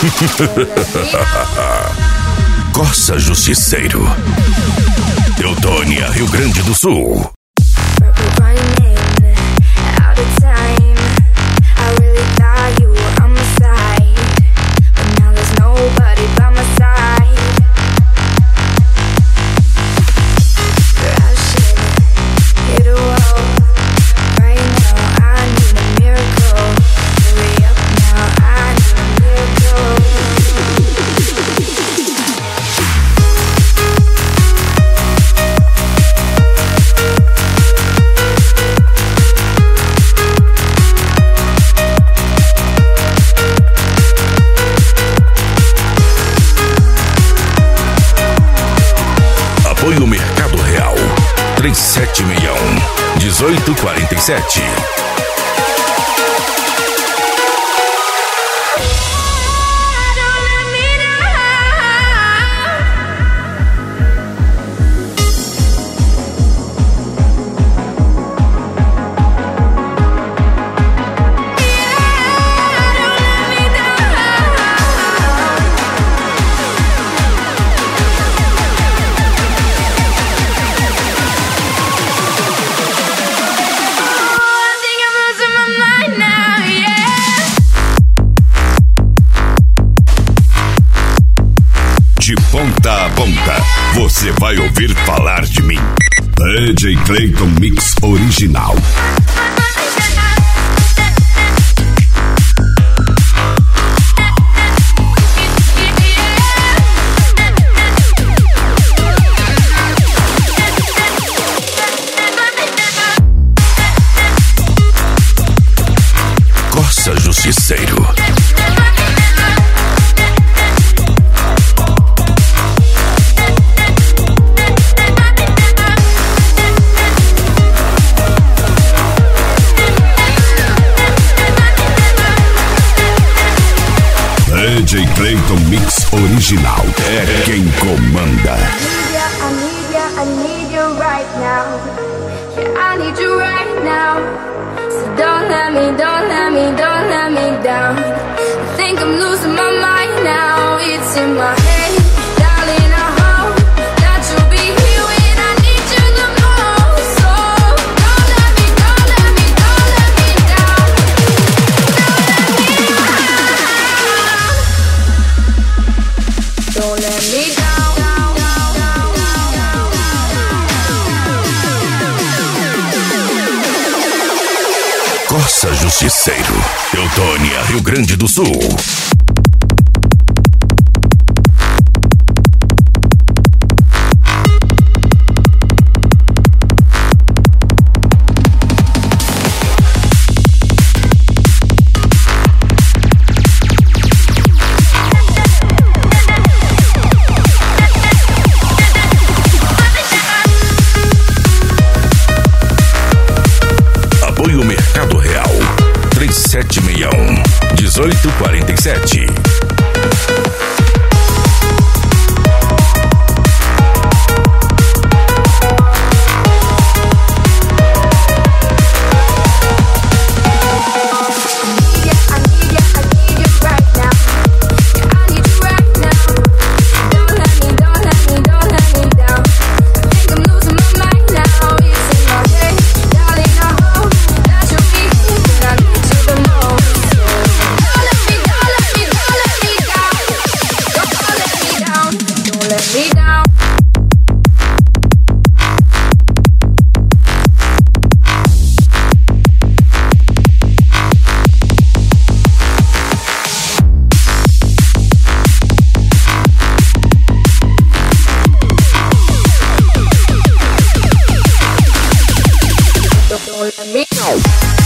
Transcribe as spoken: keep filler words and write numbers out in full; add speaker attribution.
Speaker 1: Corsa Justiceiro, Teutônia, Rio Grande do Sul. Apoio Mercado Real, três sete seis um, dezoito quarenta e sete. De ponta a ponta, você vai ouvir falar de mim. D J Clayton Mix Original. Corsa Justiceiro. D J Clayton Mix Original é quem comanda.
Speaker 2: I need ya, I need you right now. Yeah, I need you right now. So don't let me, don't let me, don't let me down. I think I'm losing my mind now. It's in my head, darling, I hope that you'll be here when I need you the most. So don't let me, don't let me, don't let me down. Don't let me down.
Speaker 1: Corsa Justiceiro, Teutônia, Rio Grande do Sul. Apoio Mercado Real, três sete seis um, dezoito quarenta e sete.
Speaker 2: Don't let me know.